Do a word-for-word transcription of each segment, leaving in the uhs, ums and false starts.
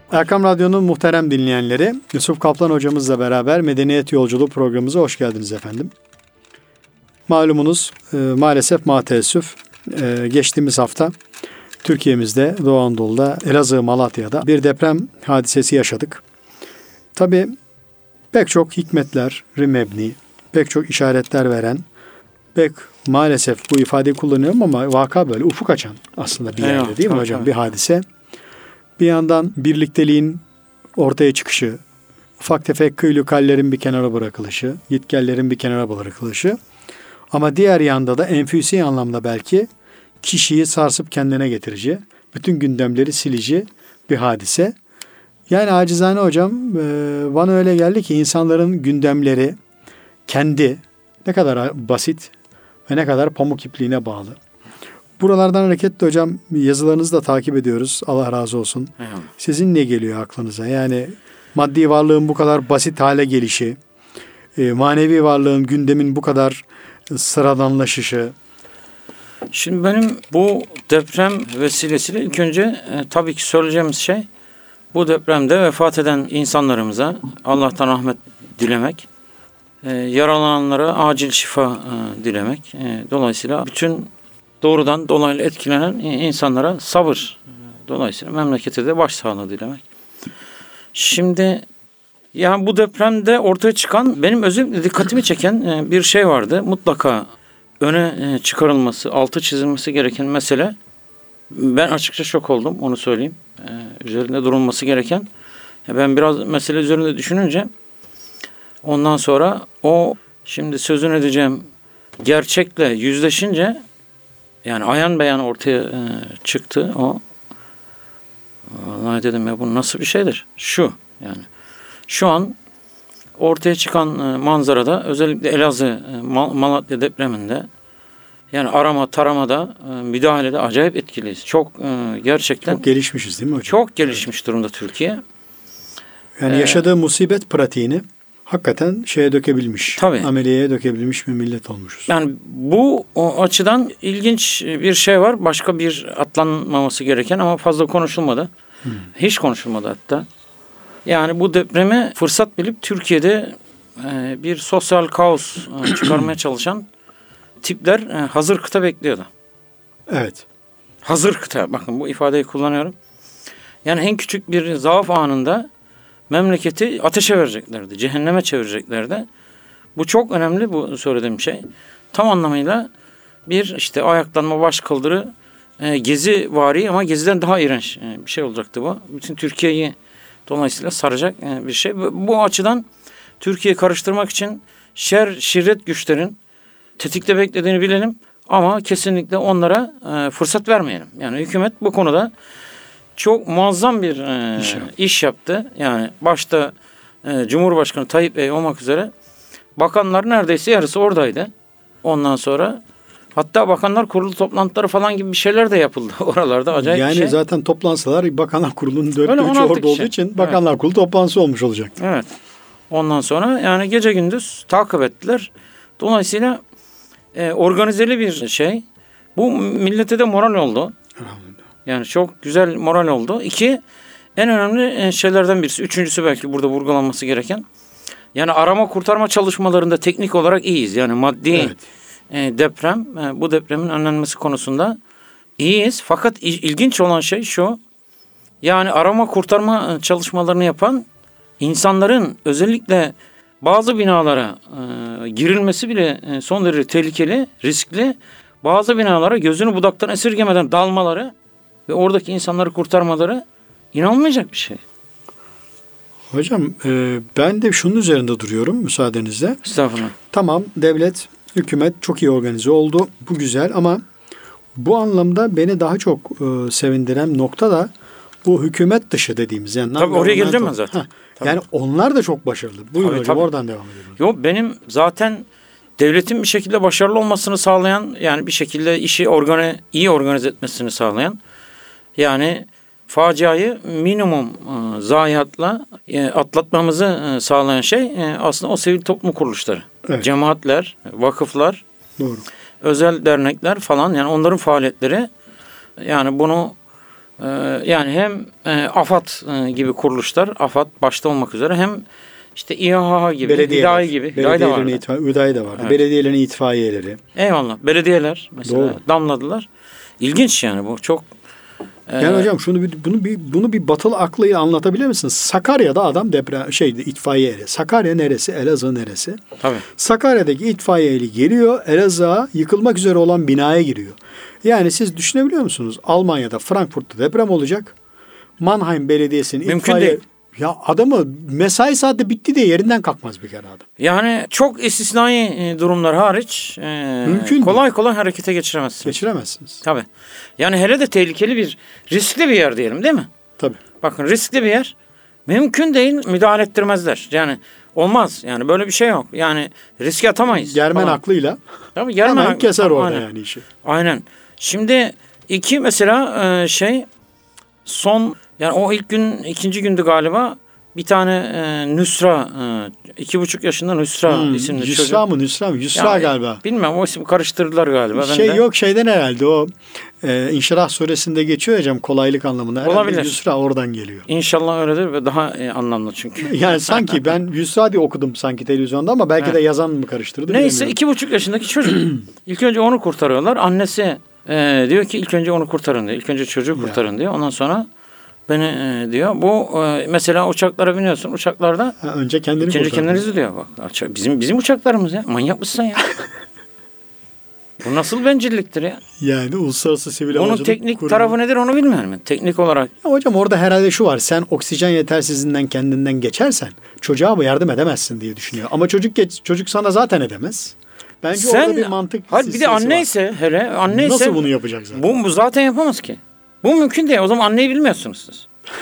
Erkam Radyo'nun muhterem dinleyenleri, Yusuf Kaplan hocamızla beraber Medeniyet Yolculuğu programımıza hoş geldiniz efendim. Malumunuz e, maalesef mateessüf e, geçtiğimiz hafta Türkiye'mizde, Doğu Anadolu'da, Elazığ, Malatya'da bir deprem hadisesi yaşadık. Tabii pek çok hikmetler mebni, pek çok işaretler veren, pek maalesef bu ifadeyi kullanıyorum ama vaka böyle ufuk açan aslında bir yerde, değil mi tabii, hocam? tabii. Bir hadise. Bir yandan birlikteliğin ortaya çıkışı, ufak tefek kıylükallerin bir kenara bırakılışı, gitgellerin bir kenara bırakılışı. Ama diğer yanda da enfüsi anlamda belki kişiyi sarsıp kendine getirici, bütün gündemleri silici bir hadise. Yani acizane hocam bana öyle geldi ki insanların gündemleri kendi ne kadar basit ve ne kadar pamuk ipliğine bağlı. Buralardan hareketle hocam yazılarınızı da takip ediyoruz. Allah razı olsun. Eyvallah. Sizin ne geliyor aklınıza? Yani maddi varlığın bu kadar basit hale gelişi, manevi varlığın, gündemin bu kadar sıradanlaşışı. Şimdi benim bu deprem vesilesiyle ilk önce e, tabii ki söyleyeceğimiz şey bu depremde vefat eden insanlarımıza Allah'tan rahmet dilemek, e, yaralananlara acil şifa e, dilemek. E, dolayısıyla bütün doğrudan dolaylı etkilenen insanlara sabır, dolayısıyla memlekete de başsağlığı dilemek. Şimdi yani bu depremde ortaya çıkan benim özellikle dikkatimi çeken bir şey vardı. Mutlaka öne çıkarılması, altı çizilmesi gereken mesele. Ben açıkça şok oldum, onu söyleyeyim. Üzerinde durulması gereken. Ben biraz mesele üzerinde düşününce ondan sonra o şimdi sözünü edeceğim gerçekle yüzleşince yani ayan beyan ortaya e, çıktı o. Vallahi dedim ya bu nasıl bir şeydir? Şu yani. Şu an ortaya çıkan e, manzarada özellikle Elazığ, e, Mal- Malatya depreminde yani arama taramada e, müdahalede acayip etkiliyiz. Çok e, gerçekten. Çok gelişmişiz değil mi hocam? Çok gelişmiş durumda Türkiye. Yani ee, yaşadığı musibet pratiğini hakikaten şeye dökebilmiş. Tabii. Ameliyeye dökebilmiş bir millet olmuşuz. Yani bu o açıdan ilginç bir şey var. Başka bir atlanmaması gereken ama fazla konuşulmadı. Hmm. Hiç konuşulmadı hatta. Yani bu depremi fırsat bilip Türkiye'de e, bir sosyal kaos e, çıkarmaya çalışan tipler e, hazır kıta bekliyordu. Evet. Hazır kıta. Bakın bu ifadeyi kullanıyorum. Yani en küçük bir zaaf anında memleketi ateşe vereceklerdi. Cehenneme çevireceklerdi. Bu çok önemli bu söylediğim şey. Tam anlamıyla bir işte ayaklanma, baş kaldırı, e, gezi vari ama geziden daha iğrenç e, bir şey olacaktı bu. Bütün Türkiye'yi dolayısıyla saracak e, bir şey. Bu, bu açıdan Türkiye'yi karıştırmak için şer, şirret güçlerin tetikte beklediğini bilelim ama kesinlikle onlara e, fırsat vermeyelim. Yani hükümet bu konuda çok muazzam bir e, iş, iş yaptı. Yani başta e, Cumhurbaşkanı Tayyip Bey olmak üzere bakanlar neredeyse yarısı oradaydı. Ondan sonra hatta bakanlar kurulu toplantıları falan gibi bir şeyler de yapıldı oralarda. Acayip yani bir şey. Zaten toplansalar bakanlar kurulunun dörtte üçü orada kişi. olduğu için bakanlar evet. kurulu toplantısı olmuş olacak. Evet. Ondan sonra yani gece gündüz takip ettiler. Dolayısıyla e, organizeli bir şey. Bu millete de moral oldu. Yani çok güzel moral oldu. İki, en önemli şeylerden birisi. Üçüncüsü belki burada vurgulanması gereken. Yani arama kurtarma çalışmalarında teknik olarak iyiyiz. Yani maddi evet. e, deprem, e, bu depremin önlenmesi konusunda iyiyiz. Fakat ilginç olan şey şu. Yani arama kurtarma çalışmalarını yapan insanların özellikle bazı binalara e, girilmesi bile e, son derece tehlikeli, riskli. Bazı binalara gözünü budaktan esirgemeden dalmaları ve oradaki insanları kurtarmaları inanılmayacak bir şey. Hocam e, ben de şunun üzerinde duruyorum müsaadenizle. Estağfurullah. Tamam, devlet, hükümet çok iyi organize oldu. Bu güzel ama bu anlamda beni daha çok e, sevindiren nokta da bu hükümet dışı dediğimiz. Yani tabii oraya geleceğim ben zaten. Yani onlar da çok başarılı. Buyurun tabii, hocam tabii. Oradan devam edelim. Yok benim zaten devletin bir şekilde başarılı olmasını sağlayan yani bir şekilde işi organize, iyi organize etmesini sağlayan yani faciayı minimum e, zayiatla e, atlatmamızı e, sağlayan şey e, aslında o sivil toplum kuruluşları. Evet. Cemaatler, vakıflar, doğru. Özel dernekler falan yani onların faaliyetleri yani bunu Ee, yani hem e, AFAD e, gibi kuruluşlar, AFAD başta olmak üzere, hem işte İHA gibi, İDAİ gibi. İDAİ de vardı. İtfa- İDAİ de vardı. Evet. Belediyelerin itfaiyeleri. Eyvallah. Belediyeler mesela Doğru. damladılar. İlginç yani bu. Çok e, Yani hocam şunu bir, bunu bir bunu bir batılı aklıyla anlatabilir misiniz? Sakarya'da adam deprem şeydi itfaiye eri. Sakarya neresi? Elazığ neresi? tabii. Sakarya'daki itfaiye eli geliyor. Elazığ'a yıkılmak üzere olan binaya giriyor. Yani siz düşünebiliyor musunuz? Almanya'da, Frankfurt'ta deprem olacak. Mannheim Belediyesi'nin Mümkün itfaiye... değil. Ya adamı mesai saati bitti diye yerinden kalkmaz bir kere adam. Yani çok istisnai e, durumlar hariç e, Mümkün kolay değil. kolay harekete geçiremezsiniz. Geçiremezsiniz. Tabii. Yani hele de tehlikeli bir, riskli bir yer diyelim, değil mi? Tabii. Bakın, riskli bir yer. Mümkün değil, müdahale ettirmezler. Yani olmaz. Yani böyle bir şey yok. Yani riske atamayız. Germen falan. aklıyla Tabii Germen hemen aklı. keser orada Aynen. yani işi. Aynen. Şimdi iki mesela e, şey son, yani o ilk gün, ikinci gündü galiba, bir tane e, Nüsra, e, iki buçuk yaşında Nüsra Hmm, isimli Yusra çocuk. mı Nüsra mı? Yusra Ya, galiba. Bilmem, o isim karıştırdılar galiba. Ben Şey de. yok şeyden herhalde o e, İnşirah suresinde geçiyor hocam kolaylık anlamında. Herhalde Olabilir. Yusra oradan geliyor. İnşallah öyledir ve daha e, anlamlı çünkü. Yani sanki ben Yusra diye okudum sanki televizyonda ama belki Evet. de yazan mı karıştırdı Neyse, bilemiyorum. iki buçuk yaşındaki çocuk. İlk önce onu kurtarıyorlar. Annesi e, diyor ki ilk önce onu kurtarın diyor. İlk önce çocuğu kurtarın diyor. Ondan sonra beni e, diyor. Bu e, mesela uçaklara biniyorsun. Uçaklarda Ha, önce kendini önce kurtar. kendinizi diyor. Bak, bizim bizim uçaklarımız ya. Manyak mısın ya? Bu nasıl bencilliktir ya? Yani uluslararası sivil Onun havacılık teknik kurumu. tarafı nedir onu bilmiyorum ben. Teknik olarak. Ya hocam orada herhalde şu var. Sen oksijen yetersizliğinden kendinden geçersen çocuğa mı yardım edemezsin diye düşünüyor. Ama çocuk geç, çocuk sana zaten edemez. Bence Sen, orada bir mantık hayır, bir de silsilesi anne var. ise hele anne ise Nasıl bunu yapacak zaten? Bu, bu zaten yapamaz ki. Bu mümkün değil. O zaman anneyi bilmiyorsunuz siz.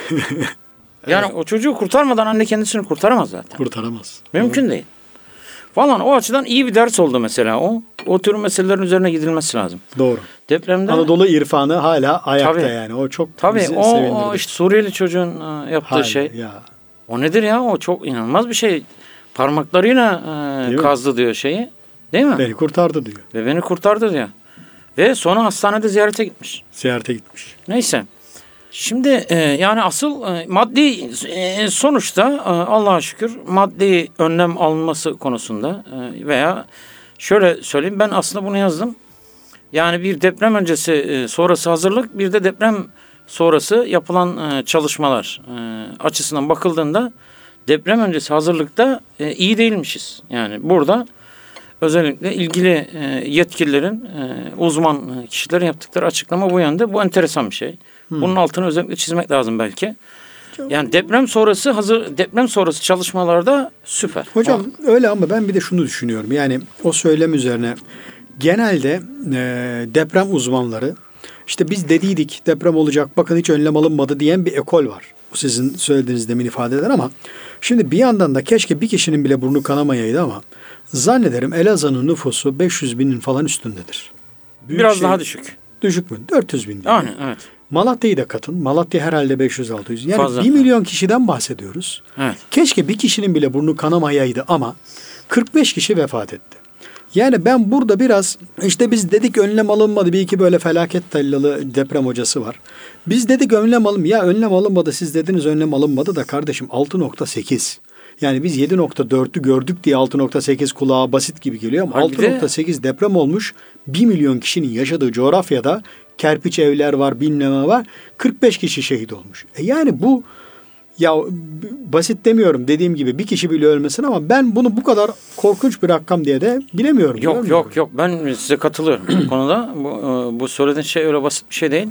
Yani o çocuğu kurtarmadan anne kendisini kurtaramaz zaten. Kurtaramaz. Mümkün değil. Falan, o açıdan iyi bir ders oldu mesela o. O tür meselelerin üzerine gidilmesi lazım. Doğru. Depremde Anadolu irfanı hala ayakta Tabii. yani. O çok tabii bizi o, sevindirdi. o işte Suriyeli çocuğun e, yaptığı Hala, şey. ya. O nedir ya? O çok inanılmaz bir şey. Parmaklarıyla e, Değil mi? kazdı diyor şeyi. Değil mi? Beni kurtardı diyor. Ve beni kurtardı diyor. Ve sonra hastanede ziyarete gitmiş. Ziyarete gitmiş. Neyse. Şimdi e, yani asıl e, maddi e, sonuçta e, Allah'a şükür maddi önlem alınması konusunda e, veya şöyle söyleyeyim, ben aslında bunu yazdım. Yani bir deprem öncesi e, sonrası hazırlık, bir de deprem sonrası yapılan e, çalışmalar e, açısından bakıldığında deprem öncesi hazırlıkta e, iyi değilmişiz. Yani burada özellikle ilgili e, yetkililerin, e, uzman kişilerin yaptıkları açıklama bu yönde. Bu enteresan bir şey. Bunun altını özellikle çizmek lazım belki. Yani deprem sonrası hazır deprem sonrası çalışmalarda süper. Hocam Ha. öyle ama ben bir de şunu düşünüyorum. Yani o söylem üzerine genelde e, deprem uzmanları işte biz dediydik deprem olacak bakın hiç önlem alınmadı diyen bir ekol var. Bu sizin söylediğiniz demin ifade eder ama şimdi bir yandan da keşke bir kişinin bile burnu kanamayaydı ama zannederim Elazığ'ın nüfusu beş yüz binin falan üstündedir. Büyük Biraz şey- daha düşük. Düşük mü? dört yüz bin. diyelim. Yani evet. Malatya'yı da katın. Malatya herhalde beş yüz altı yüz. Yani Fazla. bir milyon kişiden bahsediyoruz. Evet. Keşke bir kişinin bile burnu kanamayaydı ama kırk beş kişi vefat etti. Yani ben burada biraz işte biz dedik önlem alınmadı. Bir iki böyle felaket tellalı deprem hocası var. Biz dedik önlem alın. Ya önlem alınmadı siz dediniz önlem alınmadı da kardeşim altı nokta sekiz. Yani biz yedi nokta dört'ü gördük diye altı nokta sekiz kulağa basit gibi geliyor ama Hayır, bir de- altı nokta sekiz deprem olmuş. bir milyon kişinin yaşadığı coğrafyada kerpiç evler var, bilmem ne var. kırk beş kişi şehit olmuş. E yani bu ya b- basit demiyorum dediğim gibi bir kişi bile ölmesin ama ben bunu bu kadar korkunç bir rakam diye de bilemiyorum. Yok görmüyorum. yok yok, ben size katılıyorum bu konuda. Bu, e, bu söylediğin şey öyle basit bir şey değil.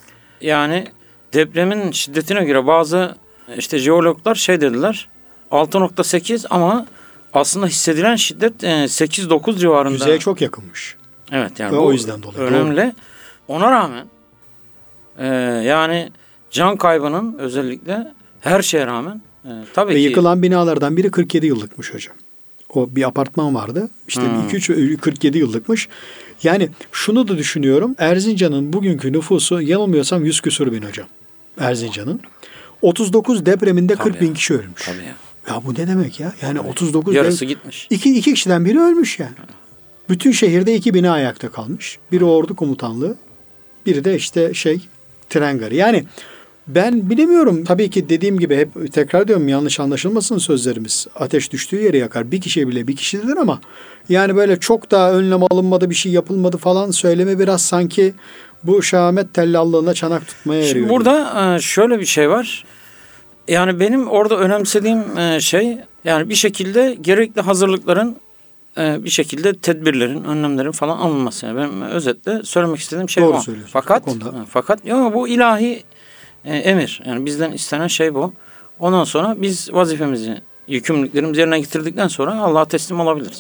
Yani depremin şiddetine göre bazı işte jeologlar şey dediler, altı nokta sekiz ama aslında hissedilen şiddet e, sekiz dokuz civarında. Yüzeye çok yakınmış. Evet, yani Ve bu o yüzden dolayı. önemli. Ona rağmen e, yani can kaybının özellikle her şeye rağmen e, tabii Ve ki yıkılan binalardan biri kırk yedi yıllıkmış hocam. O bir apartman vardı. İşte Hmm. iki üç kırk yedi yıllıkmış. Yani şunu da düşünüyorum. Erzincan'ın bugünkü nüfusu yanılmıyorsam yüz küsur bin hocam. Erzincan'ın. otuz dokuz depreminde Tabii kırk bin ya. kişi ölmüş. tabii ya, Ya bu ne demek ya? Yani otuz dokuz yarısı dev- gitmiş. iki, iki kişiden biri ölmüş yani. Bütün şehirde iki bina ayakta kalmış. Biri ordu komutanlığı, biri de işte şey tren garı. Yani ben bilemiyorum. Tabii ki dediğim gibi hep tekrar diyorum, yanlış anlaşılmasın sözlerimiz. Ateş düştüğü yeri yakar. Bir kişi bile bir kişidir ama yani böyle çok daha önlem alınmadı, bir şey yapılmadı falan söyleme biraz sanki bu şahmet tellallığına çanak tutmaya yarıyor. Şimdi burada şöyle bir şey var. Yani benim orada önemsediğim şey, yani bir şekilde gerekli hazırlıkların, bir şekilde tedbirlerin, önlemlerin falan alınması. Yani benim özetle söylemek istediğim şey Doğru o. söylüyorsun. Fakat fakat yok, bu ilahi emir. Yani bizden istenen şey bu. Ondan sonra biz vazifemizi, yükümlülüklerimizi yerine getirdikten sonra Allah'a teslim olabiliriz.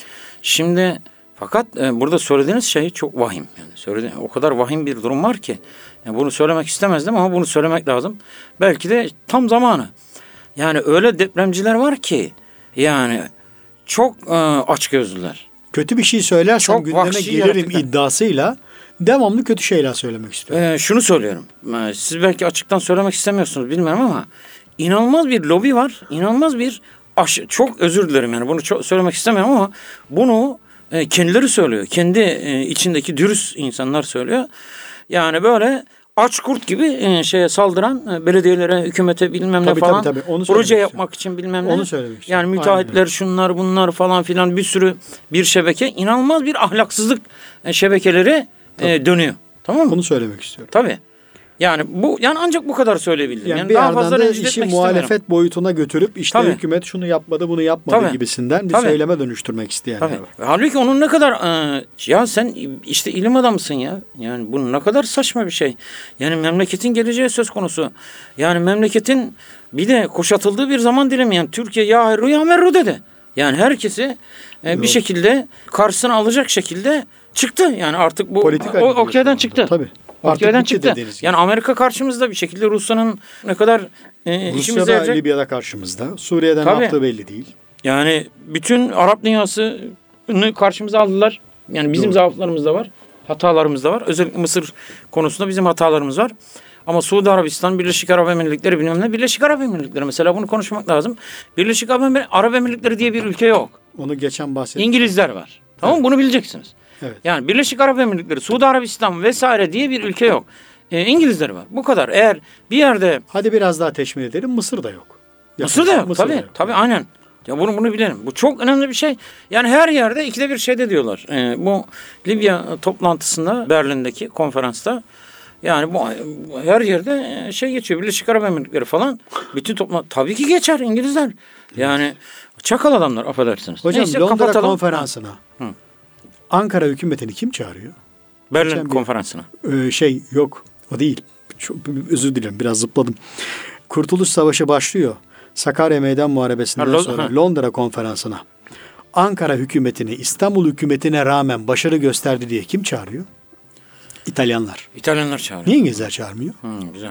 Şimdi fakat e, burada söylediğiniz şey çok vahim. Yani söyledi, o kadar vahim bir durum var ki yani bunu söylemek istemezdim ama bunu söylemek lazım. Belki de tam zamanı. Yani öyle depremciler var ki yani çok e, açgözlüler. Kötü bir şey söylersem Çok gündeme vahşi gelirim yaratıklar. iddiasıyla devamlı kötü şeyler söylemek istiyorum. E, şunu söylüyorum. E, siz belki açıktan söylemek istemiyorsunuz, bilmiyorum ama inanılmaz bir lobi var. İnanılmaz bir aş- çok özür dilerim yani bunu çok söylemek istemiyorum ama bunu e, kendileri söylüyor. Kendi e, içindeki dürüst insanlar söylüyor. Yani böyle aç kurt gibi e, şeye saldıran e, belediyelere, hükümete bilmem Tabii, ne falan tabii, tabii. Onu proje söylemek yapmak için bilmem ne. Onu söylemek istiyorum. Yani müteahhitler Aynen. şunlar bunlar falan filan bir sürü bir şebeke, inanılmaz bir ahlaksızlık e, şebekeleri e, dönüyor. Tamam mı? Bunu söylemek istiyorum. Tabii. Yani bu yani ancak bu kadar söyleyebilirim. Yani, Yani bir daha yerden fazla de rencide işi etmek muhalefet istemiyorum. boyutuna götürüp işte Tabii. hükümet şunu yapmadı bunu yapmadı Tabii. gibisinden bir Tabii. söyleme dönüştürmek isteyenler Tabii. var. Halbuki onun ne kadar e, ya sen işte ilim adamısın ya. Yani bu ne kadar saçma bir şey. Yani memleketin geleceği söz konusu. Yani memleketin bir de kuşatıldığı bir zaman dilimi. Yani Türkiye ya hayru ya merru dedi. Yani herkesi e, bir şekilde karşısına alacak şekilde çıktı. Yani artık bu Politika o, gidiyor okeyden şu çıktı. anda. Tabii. Artık Okeyden bitti çıktı. dediğiniz gibi. Yani Amerika karşımızda bir şekilde, Rusya'nın ne kadar e, işimize Rusya'da, yarayacak. Libya'da karşımızda. Suriye'den Tabii. ne yaptığı belli değil. Yani bütün Arap dünyasını karşımıza aldılar. Yani bizim Doğru. zaaflarımız da var. Hatalarımız da var. Özellikle Mısır konusunda bizim hatalarımız var. Ama Suudi Arabistan, Birleşik Arap Emirlikleri bilmem ne. Birleşik Arap Emirlikleri mesela, bunu konuşmak lazım. Birleşik Arap Emirlikleri diye bir ülke yok. Onu geçen bahsettim. İngilizler var. Tamam mı? Bunu bileceksiniz. Evet. Yani Birleşik Arap Emirlikleri, Suudi Arabistan vesaire diye bir ülke yok. E, İngilizler var. Bu kadar. Eğer bir yerde Hadi biraz daha teşmil edelim. Mısır da yok. Mısır da yok. Mısır da Tabii, tabii aynen. Ya bunu bunu bilelim. Bu çok önemli bir şey. Yani her yerde ikide bir şey de diyorlar. Ee, bu Libya toplantısında, Berlin'deki konferansta, yani bu, bu her yerde şey geçiyor. Birleşik Arap Emirlikleri falan. Bütün toplantı tabii ki geçer İngilizler. Yani çakal adamlar, affedersiniz. Hocam Neyse, Londra kapatalım. konferansına Hı. Ankara hükümetini kim çağırıyor? Berlin Geçen bir- konferansına. Ee, şey yok. O değil. Çok, özür dilerim. Biraz zıpladım. Kurtuluş Savaşı başlıyor. Sakarya Meydan Muharebesi'nden Ha, Lo- sonra ha. Londra konferansına Ankara hükümetini İstanbul hükümetine rağmen başarı gösterdi diye kim çağırıyor? İtalyanlar. İtalyanlar çağırıyor. Niye İngilizler çağırmıyor? Hı, güzel.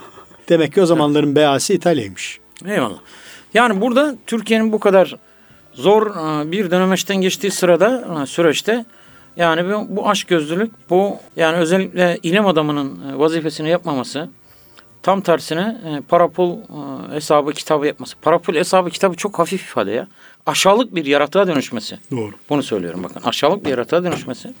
Demek ki o zamanların beası İtalya'ymış. Eyvallah. Yani burada Türkiye'nin bu kadar zor e, bir dönemeçten geçtiği sırada, e, süreçte, yani bu, bu açgözlülük, bu yani özellikle ilim adamının e, vazifesini yapmaması, tam tersine e, parapul e, hesabı kitabı yapması. Parapul hesabı kitabı çok hafif ifade ya. Aşağılık bir yaratığa dönüşmesi. Doğru. Bunu söylüyorum bakın. Aşağılık bir yaratığa dönüşmesi.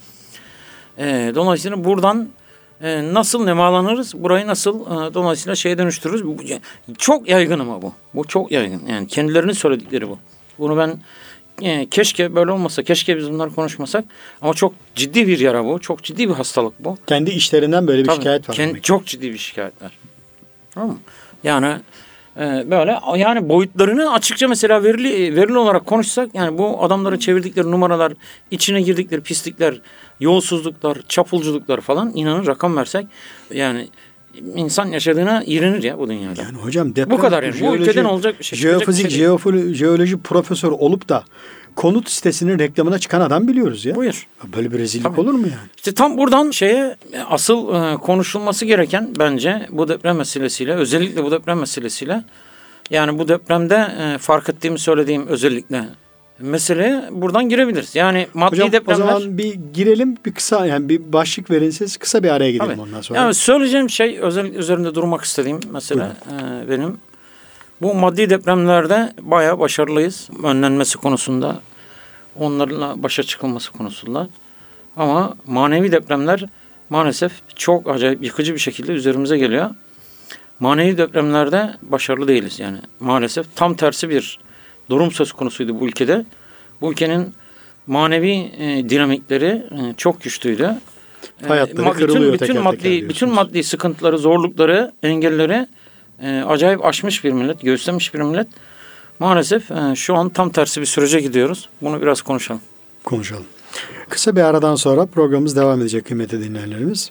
E, dolayısıyla buradan e, nasıl nemalanırız? Burayı nasıl e, dolayısıyla şeye dönüştürürüz? Bu, çok yaygın ama bu. Bu çok yaygın. Yani kendilerinin söyledikleri bu. Bunu ben e, keşke böyle olmasa, keşke biz bunları konuşmasak, ama çok ciddi bir yara bu. Çok ciddi bir hastalık bu. Kendi işlerinden böyle bir Tabii, şikayet var. kend- demek. çok ciddi bir şikayet var. Tamam mı? Yani e, böyle yani boyutlarını açıkça mesela verili verili olarak konuşsak, yani bu adamların çevirdikleri numaralar, içine girdikleri pislikler, yolsuzluklar, çapulculuklar falan, inanın rakam versek yani insan yaşadığına iğrenir ya bu dünyada. Yani hocam deprem, Bu kadar yani. Bu ülkeden olacak bir şey, çıkacak Jeofizik, bir şey değil. jeofili- jeoloji profesörü olup da konut sitesinin reklamına çıkan adam biliyoruz ya. Buyur. Böyle bir rezillik Tabii. olur mu yani? İşte tam buradan şeye e, asıl e, konuşulması gereken bence bu deprem meselesiyle, özellikle bu deprem meselesiyle, yani bu depremde e, fark ettiğimi söylediğim özellikle meseleye buradan girebiliriz. Yani maddi Hocam depremler. o zaman bir girelim, bir kısa yani bir başlık verin siz, kısa bir araya gidelim Tabii. ondan sonra. Yani söyleyeceğim şey, özellikle üzerinde durmak istediğim mesele e, benim. Bu maddi depremlerde bayağı başarılıyız. Önlenmesi konusunda, onlarla başa çıkılması konusunda. Ama manevi depremler maalesef çok acayip yıkıcı bir şekilde üzerimize geliyor. Manevi depremlerde başarılı değiliz yani maalesef. Tam tersi bir durum söz konusuydu bu ülkede. Bu ülkenin manevi e, dinamikleri e, çok güçlüydü. Hayatları e, kırılıyor bütün, teker maddi, teker bütün maddi sıkıntıları, zorlukları, engelleri e, acayip aşmış bir millet, göğüslemiş bir millet. Maalesef e, şu an tam tersi bir sürece gidiyoruz. Bunu biraz konuşalım. Konuşalım. Kısa bir aradan sonra programımız devam edecek kıymetli dinleyenlerimiz.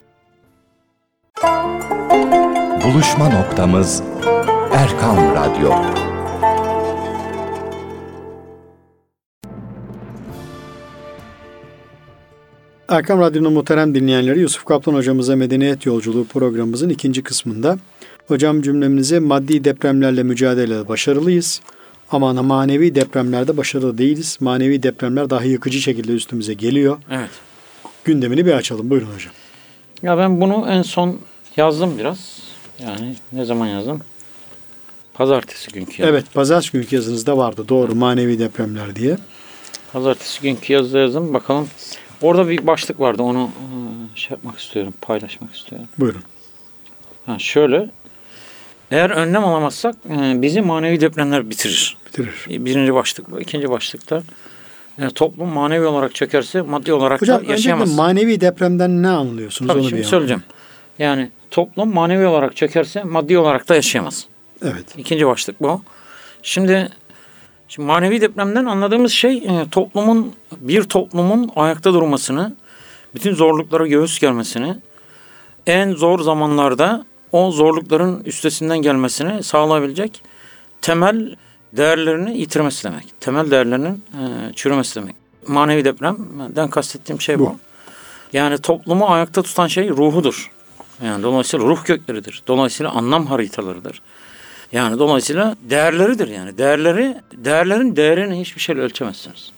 Buluşma noktamız Erkam Radyo. Erkam Radyo'nun muhterem dinleyenleri, Yusuf Kaplan hocamıza Medeniyet Yolculuğu programımızın ikinci kısmında. Hocam cümlemizi maddi depremlerle mücadelede başarılıyız ama manevi depremlerde başarılı değiliz. Manevi depremler daha yıkıcı şekilde üstümüze geliyor. Evet. Gündemini bir açalım. Buyurun hocam. Ya ben bunu en son yazdım biraz. Yani ne zaman yazdım? Pazartesi günkü yazdım. Evet, pazartesi günkü yazınızda vardı. Doğru, manevi depremler diye. Pazartesi günkü yazıda yazdım. Bakalım. Orada bir başlık vardı. Onu şey yapmak istiyorum. Paylaşmak istiyorum. Buyurun. Ha, şöyle. Eğer önlem alamazsak bizi manevi depremler bitirir. Bitirir. Birinci başlık bu. İkinci başlıkta yani toplum manevi olarak çökerse maddi olarak Hocam, da yaşayamaz. öncelikle manevi depremden ne anlıyorsunuz? Tabii onu şimdi bir söyleyeceğim. Yani toplum manevi olarak çökerse maddi olarak da yaşayamaz. Evet. İkinci başlık bu. Şimdi, şimdi manevi depremden anladığımız şey e, toplumun bir toplumun ayakta durmasını, bütün zorluklara göğüs germesini, en zor zamanlarda o zorlukların üstesinden gelmesini sağlayabilecek temel değerlerini yitirmesi demek. Temel değerlerinin e, çürümesi demek. Manevi depremden kastettiğim şey bu. bu. Yani toplumu ayakta tutan şey ruhudur. Yani dolayısıyla ruh kökleridir. Dolayısıyla anlam haritalarıdır. Yani dolayısıyla değerleridir yani. Değerleri, değerlerin değerini hiçbir şeyle ölçemezsiniz.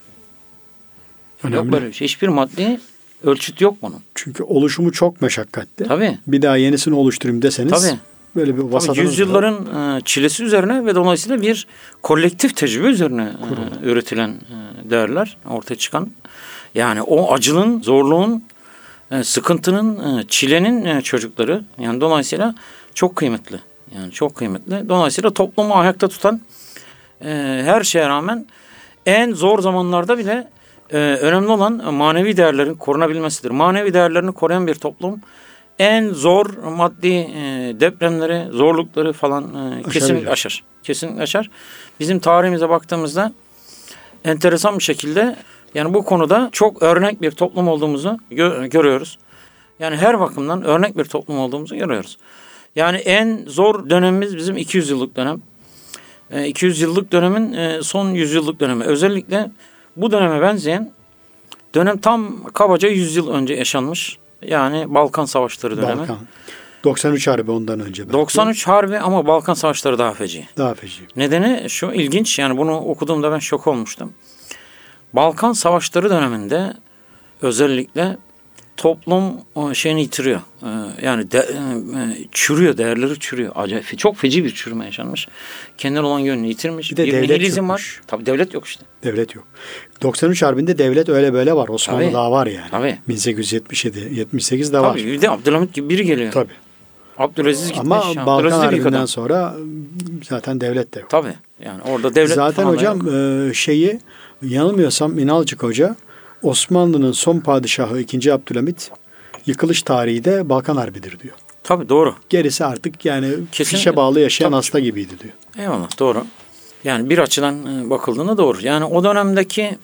Önemli. Yok böyle bir şey. Hiçbir maddi ölçüt yok bunun. Çünkü oluşumu çok meşakkatli. Tabii. Bir daha yenisini oluşturayım deseniz. Tabii. Böyle bir vasatınız. Yüzyılların e, çilesi üzerine ve dolayısıyla bir kolektif tecrübe üzerine e, üretilen e, değerler ortaya çıkan. Yani o acının, zorluğun, e, sıkıntının, e, çilenin e, çocukları. Yani dolayısıyla çok kıymetli. Yani çok kıymetli. Dolayısıyla toplumu ayakta tutan e, her şeye rağmen en zor zamanlarda bile e, önemli olan manevi değerlerin korunabilmesidir. Manevi değerlerini koruyan bir toplum en zor maddi e, depremleri, zorlukları falan e, kesinlikle aşar. Kesinlikle aşar. Bizim tarihimize baktığımızda enteresan bir şekilde yani bu konuda çok örnek bir toplum olduğumuzu gö- görüyoruz. Yani her bakımdan örnek bir toplum olduğumuzu görüyoruz. Yani en zor dönemimiz bizim iki yüz yıllık dönem. E, iki yüz yıllık dönemin e, son yüz yıllık dönemi. Özellikle bu döneme benzeyen dönem tam kabaca yüz yıl önce yaşanmış. Yani Balkan Savaşları dönemi. Balkan. doksan üç Harbi ondan önce. Belki. doksan üç Harbi ama Balkan Savaşları daha feci. Daha feci. Nedeni şu ilginç yani bunu okuduğumda ben şok olmuştum. Balkan Savaşları döneminde özellikle toplum şeyini yitiriyor. Yani de, çürüyor, değerleri çürüyor. Acayip çok feci bir çürüme yaşanmış. Kendine olan yönünü yitirmiş. Bir de bir devlet nihilizm yokmuş. var. Tabii devlet yok işte. Devlet yok. doksan üç Harbi'nde devlet öyle böyle var. Osmanlı Tabii. daha var yani. Tabii. bin sekiz yüz yetmiş yedi yetmiş sekiz de var. Tabii bir de Abdülhamit gibi biri geliyor. Tabii. Abdülaziz gitmiş. Ama Abdülaziz Balkan de bir Harbi'nden kadın. sonra zaten devlet de yok. Tabii. Yani orada devlet Zaten falan hocam e, şeyi yanılmıyorsam İnalcık Hoca Osmanlı'nın son padişahı ikinci. Abdülhamit yıkılış tarihi de Balkan Harbi'dir diyor. Tabii doğru. Gerisi artık yani Kesin, fişe bağlı yaşayan tabii. hasta gibiydi diyor. Eyvallah doğru. Yani bir açıdan bakıldığında doğru. Yani o dönemdeki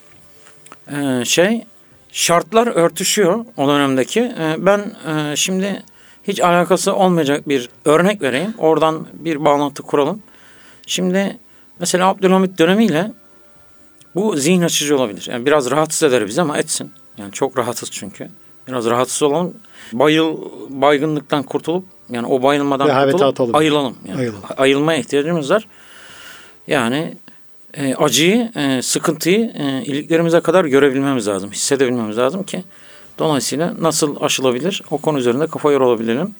e, şey şartlar örtüşüyor o dönemdeki. E, ben e, şimdi hiç alakası olmayacak bir örnek vereyim. Oradan bir bağlantı kuralım. Şimdi mesela Abdülhamit dönemiyle bu zihin açıcı olabilir. Yani biraz rahatsız eder bizi ama etsin. Yani çok rahatsız çünkü. Biraz rahatsız olalım. Bayıl, baygınlıktan kurtulup yani o bayılmadan Rehavete kurtulup atalım. ayılalım. Yani. Ayılalım. Ayılmaya ihtiyacımız var. Yani e, acıyı, e, sıkıntıyı e, iliklerimize kadar görebilmemiz lazım. Hissedebilmemiz lazım ki dolayısıyla nasıl aşılabilir o konu üzerinde kafa yorulabilelim.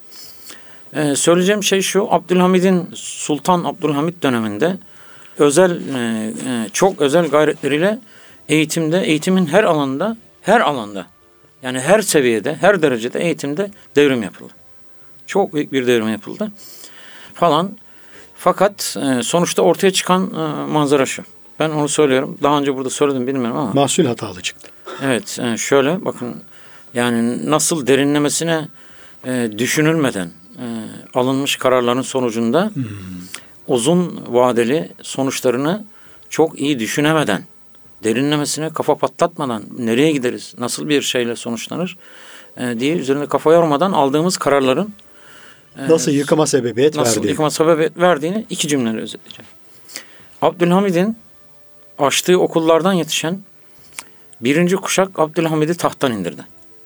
E, söyleyeceğim şey şu. Abdülhamid'in Sultan Abdülhamid döneminde özel e, e, çok özel gayretleriyle eğitimde, eğitimin her alanında her alanda Yani her seviyede, her derecede eğitimde devrim yapıldı. Çok büyük bir devrim yapıldı falan. Fakat e, sonuçta ortaya çıkan e, manzara şu. Ben onu söylüyorum. Daha önce burada söyledim bilmiyorum ama. Mahsul hatalı çıktı. Evet, e, şöyle bakın. Yani nasıl derinlemesine e, düşünülmeden e, alınmış kararların sonucunda hmm. uzun vadeli sonuçlarını çok iyi düşünemeden, derinlemesine kafa patlatmadan nereye gideriz, nasıl bir şeyle sonuçlanır e, diye üzerinde kafa yormadan aldığımız kararların e, nasıl yıkıma sebebiyet nasıl verdiğini. yıkıma sebebiyet verdiğini iki cümleyle özetleyeceğim. Abdülhamid'in açtığı okullardan yetişen birinci kuşak Abdülhamid'i tahttan indirdi.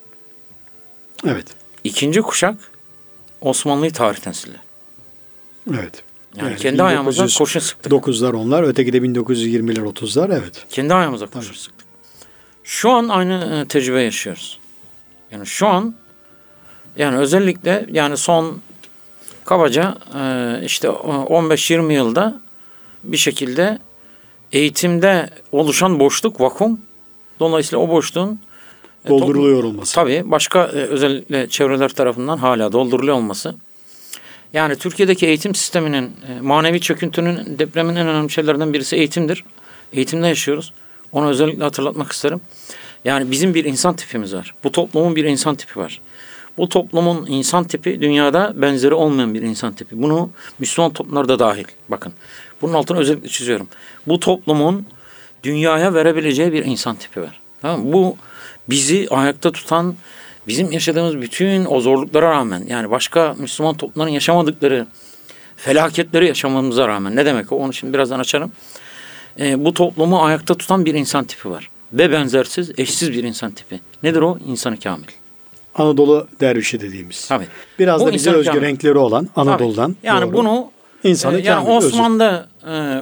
Evet. İkinci kuşak Osmanlı'yı tarihten sildi. Evet. Yani, yani kendi ayağımıza kurşun sıktık. dokuzlar onlar, öteki de bin dokuz yüz yirmiler otuzlar, evet. Kendi ayağımıza kurşun Tabii. sıktık. Şu an aynı e, tecrübe yaşıyoruz. Yani şu an yani özellikle yani son kabaca e, işte on beş yirmi yılda bir şekilde eğitimde oluşan boşluk, vakum, dolayısıyla o boşluğun dolduruluyor olması. Tabii başka e, özellikle çevreler tarafından hala dolduruluyor olması. Yani Türkiye'deki eğitim sisteminin e, manevi çöküntünün, depremin en önemli şeylerden birisi eğitimdir. Eğitimde yaşıyoruz. Onu özellikle hatırlatmak isterim. Yani bizim bir insan tipimiz var. Bu toplumun bir insan tipi var. Bu toplumun insan tipi dünyada benzeri olmayan bir insan tipi. Bunu Müslüman toplumlarda dahil. Bakın bunun altını özellikle çiziyorum. Bu toplumun dünyaya verebileceği bir insan tipi var. Tamam mı? Bu bizi ayakta tutan, bizim yaşadığımız bütün o zorluklara rağmen, yani başka Müslüman toplumların yaşamadıkları felaketleri yaşamamıza rağmen, ne demek o? Onu şimdi birazdan açarım. E, bu toplumu ayakta tutan bir insan tipi var. Ve benzersiz, eşsiz bir insan tipi. Nedir o? İnsan-ı kamil. Anadolu dervişi dediğimiz. Tabii. Biraz bu da bize özgü kamil. Renkleri olan Anadolu'dan. Tabii. Yani doğru. bunu İnsan-ı e, yani kamil, Osmanlı e,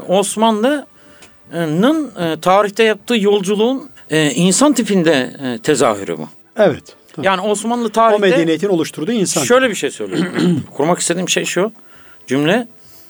Osmanlı'nın e, tarihte yaptığı yolculuğun e, insan tipinde e, tezahürü bu. Evet. Tamam. Yani Osmanlı tarihte... O medeniyetin oluşturduğu insan. Şöyle bir şey söylüyorum. Kurmak istediğim şey şu. Cümle.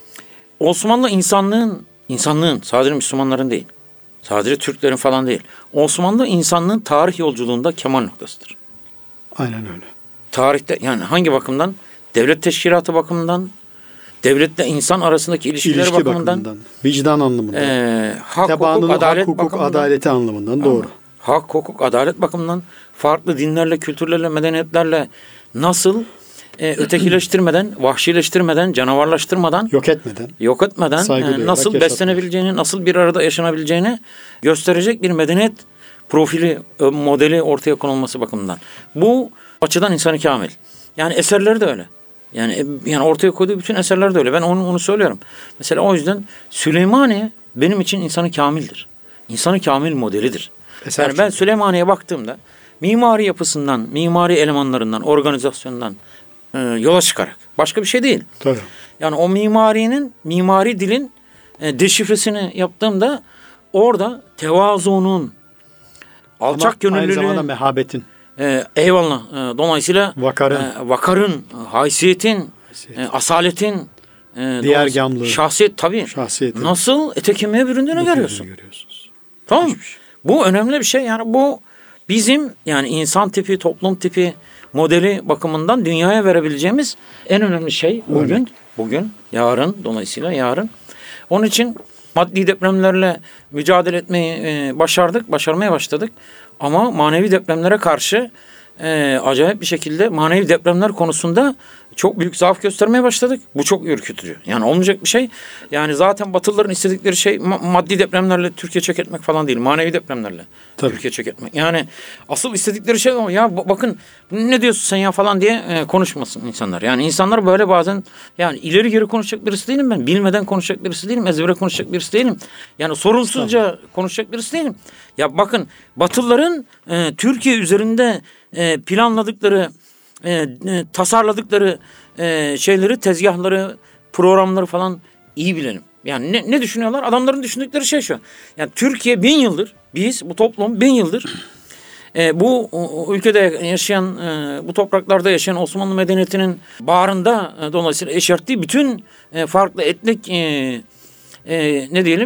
Osmanlı insanlığın, insanlığın sadece Müslümanların değil. Sadece Türklerin falan değil. Osmanlı insanlığın tarih yolculuğunda kemal noktasıdır. Aynen öyle. Tarihte yani hangi bakımdan? Devlet teşkilatı bakımından, devletle insan arasındaki ilişkileri İlişki bakımından, bakımından, vicdan anlamında, e, hak, tebaanın, hukuk, adalet hak, hukuk, bakımından, adaleti anlamından doğru. Hak, hukuk, adalet bakımından farklı dinlerle, kültürlerle, medeniyetlerle nasıl e, ötekileştirmeden, vahşileştirmeden, canavarlaştırmadan, yok etmeden, yok etmeden e, nasıl beslenebileceğini, nasıl bir arada yaşanabileceğini gösterecek bir medeniyet profili, modeli ortaya konulması bakımından. Bu açıdan insan-ı kamil. Yani eserleri de öyle. Yani yani ortaya koyduğu bütün eserler de öyle. Ben onu onu söylüyorum. Mesela o yüzden Süleymaniye benim için insan-ı kamildir. İnsan-ı kamil modelidir. Eser yani ben Süleymaniye'ye baktığımda mimari yapısından, mimari elemanlarından, organizasyondan e, yola çıkarak başka bir şey değil. Tabii. Yani o mimarinin, mimari dilin e, deşifresini yaptığımda orada tevazuunun, alçak gönüllülüğün, aynı zamanda mehabetin, e, eyvallah. E, dolayısıyla vakarın, e, vakarın, haysiyetin, e, asaletin, e, diğer gamlığı, şahsiyet tabii. Şahsiyetin. Nasıl ete kemiğe büründüğünü görüyorsun. görüyorsunuz. Tamam mı? Bu önemli bir şey. Yani bu bizim yani insan tipi, toplum tipi modeli bakımından dünyaya verebileceğimiz en önemli şey bugün, evet. bugün, yarın, dolayısıyla yarın. Onun için maddi depremlerle mücadele etmeyi e, başardık, başarmaya başladık. Ama manevi depremlere karşı e, acayip bir şekilde manevi depremler konusunda çok büyük zaaf göstermeye başladık. Bu çok ürkütücü. Yani olmayacak bir şey. Yani zaten Batılıların istedikleri şey maddi depremlerle Türkiye çökertmek falan değil. Manevi depremlerle Tabii. Türkiye çökertmek. Yani asıl istedikleri şey o. Ya bakın ne diyorsun sen ya falan diye e, konuşmasın insanlar. Yani insanlar böyle bazen yani ileri geri konuşacak birisi değilim ben. Bilmeden konuşacak birisi değilim. Ezbere konuşacak birisi değilim. Yani sorunsuzca Tabii. konuşacak birisi değilim. Ya bakın Batılıların e, Türkiye üzerinde e, planladıkları E, e, tasarladıkları e, şeyleri, tezgahları, programları falan iyi bilelim. Yani ne, ne düşünüyorlar? Adamların düşündükleri şey şu. Yani Türkiye bin yıldır, biz bu toplum bin yıldır e, bu o, ülkede yaşayan, e, bu topraklarda yaşayan Osmanlı medeniyetinin bağrında e, dolayısıyla eşarttiği bütün e, farklı etnik e, e, ne diyelim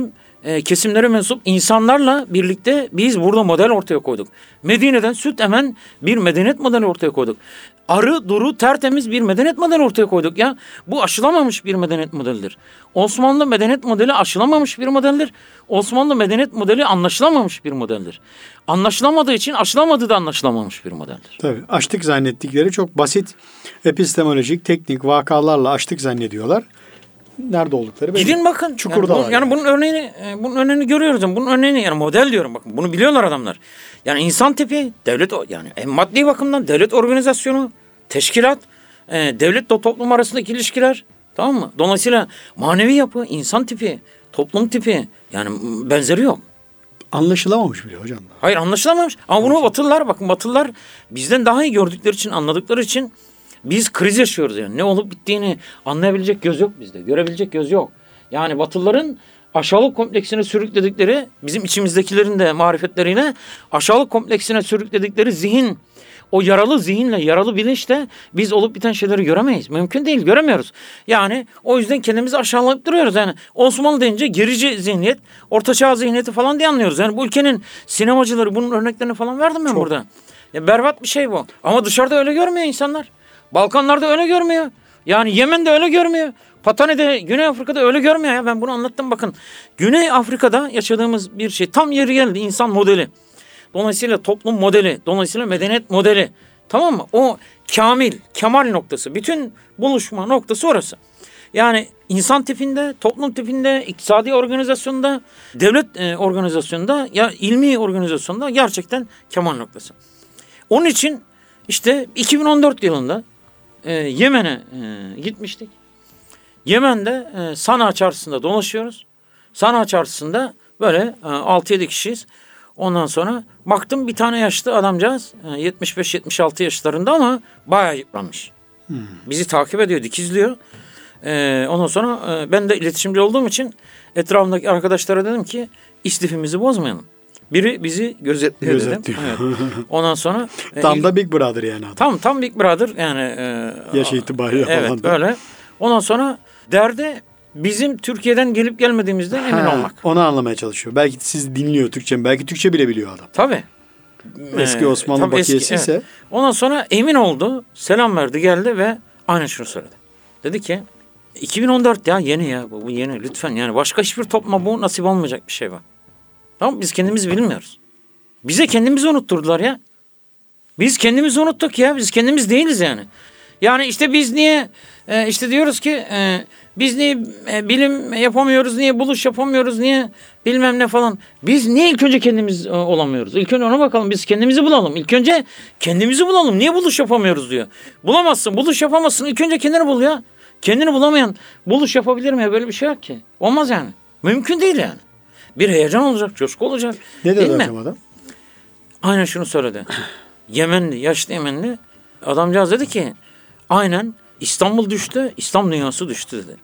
e, kesimlere mensup insanlarla birlikte biz burada model ortaya koyduk. Medine'den süt emen bir medeniyet modeli ortaya koyduk. Arı, duru, tertemiz bir medeniyet modeli ortaya koyduk ya. Bu aşılamamış bir medeniyet modelidir. Osmanlı medeniyet modeli aşılamamış bir modeldir. Osmanlı medeniyet modeli anlaşılamamış bir modeldir. Anlaşılamadığı için aşılamadığı da anlaşılamamış bir modeldir. Tabii açtık zannettikleri çok basit epistemolojik, teknik vakalarla açtık zannediyorlar. Nerede oldukları belli. Gidin bakın. Çukurdalar. Yani, bu, yani bunun örneğini bunun örneğini görüyoruz. Bunun örneğini yani model diyorum bakın. Bunu biliyorlar adamlar. Yani insan tipi, devlet yani en maddi bakımdan devlet organizasyonu, teşkilat, e, devletle toplum arasındaki ilişkiler, tamam mı? Dolayısıyla manevi yapı, insan tipi, toplum tipi yani benzeri yok. Anlaşılamamış bile hocam. Hayır anlaşılamamış. Ama bunu Batılılar bakın Batılılar bizden daha iyi gördükleri için, anladıkları için biz kriz yaşıyoruz yani. Ne olup bittiğini anlayabilecek göz yok bizde. Görebilecek göz yok. Yani Batılıların aşağılık kompleksine sürükledikleri, bizim içimizdekilerin de marifetleriyle aşağılık kompleksine sürükledikleri zihin, o yaralı zihinle, yaralı bilinçle biz olup biten şeyleri göremeyiz. Mümkün değil, göremiyoruz. Yani o yüzden kendimizi aşağılayıp duruyoruz. Yani Osmanlı deyince gerici zihniyet, ortaçağ zihniyeti falan diye anlıyoruz. Yani bu ülkenin sinemacıları bunun örneklerini falan verdim ben Çok. burada. Ya berbat bir şey bu. Ama dışarıda öyle görmüyor insanlar. Balkanlarda öyle görmüyor. Yani Yemen'de öyle görmüyor. Patane'de, Güney Afrika'da öyle görmüyor ya. Ben bunu anlattım bakın. Güney Afrika'da yaşadığımız bir şey. Tam yeri geldi insan modeli. Dolayısıyla toplum modeli. Dolayısıyla medeniyet modeli. Tamam mı? O kamil, kemal noktası. Bütün buluşma noktası orası. Yani insan tipinde, toplum tipinde, iktisadi organizasyonda, devlet e, organizasyonunda, ya ilmi organizasyonda gerçekten kemal noktası. Onun için işte iki bin on dört yılında e, Yemen'e e, gitmiştik. Yemen'de e, Sana çarşısında dolaşıyoruz. Sana çarşısında böyle e, altı yedi kişiyiz. Ondan sonra baktım bir tane yaşlı adamcağız e, yetmiş beş yetmiş altı yaşlarında ama bayağı yıpranmış. Hmm. Bizi takip ediyor, dikizliyor. E, ondan sonra e, ben de iletişimci olduğum için etrafımdaki arkadaşlara dedim ki istifimizi bozmayalım. Biri bizi gözetliyor, gözetliyor. dedim. Evet. Ondan sonra tam e, da Big Brother yani adam. Tam tam Big Brother yani e, yaş itibariyle evet, falan. Evet öyle. Ondan sonra derdi bizim Türkiye'den gelip gelmediğimizden emin ha, olmak. Onu anlamaya çalışıyor. Belki siz dinliyor Türkçe, belki Türkçe bile biliyor adam. Tabii. Eski Osmanlı ee, bakiyesi ise. Evet. Ondan sonra emin oldu, selam verdi, geldi ve aynen şunu söyledi. Dedi ki iki bin on dört ya yeni ya bu, bu yeni lütfen yani başka hiçbir topluma bu nasip olmayacak bir şey var. Tamam biz kendimizi bilmiyoruz. Bize kendimizi unutturdular ya. Biz kendimizi unuttuk ya. Biz kendimiz değiliz yani. Yani işte biz niye e, işte diyoruz ki e, biz niye e, bilim yapamıyoruz, niye buluş yapamıyoruz, niye bilmem ne falan. Biz niye ilk önce kendimiz e, olamıyoruz? İlk önce ona bakalım. Biz kendimizi bulalım. İlk önce kendimizi bulalım. Niye buluş yapamıyoruz diyor. Bulamazsın, buluş yapamazsın. İlk önce kendini bul ya. Kendini bulamayan buluş yapabilir mi ya? Böyle bir şey yok ki. Olmaz yani. Mümkün değil yani. Bir heyecan olacak, coşku olacak. Ne dedi hocam adam? Aynen şunu söyledi. Yemenli, yaşlı Yemenli adamcağız dedi ki aynen İstanbul düştü, İslam dünyası düştü dedi.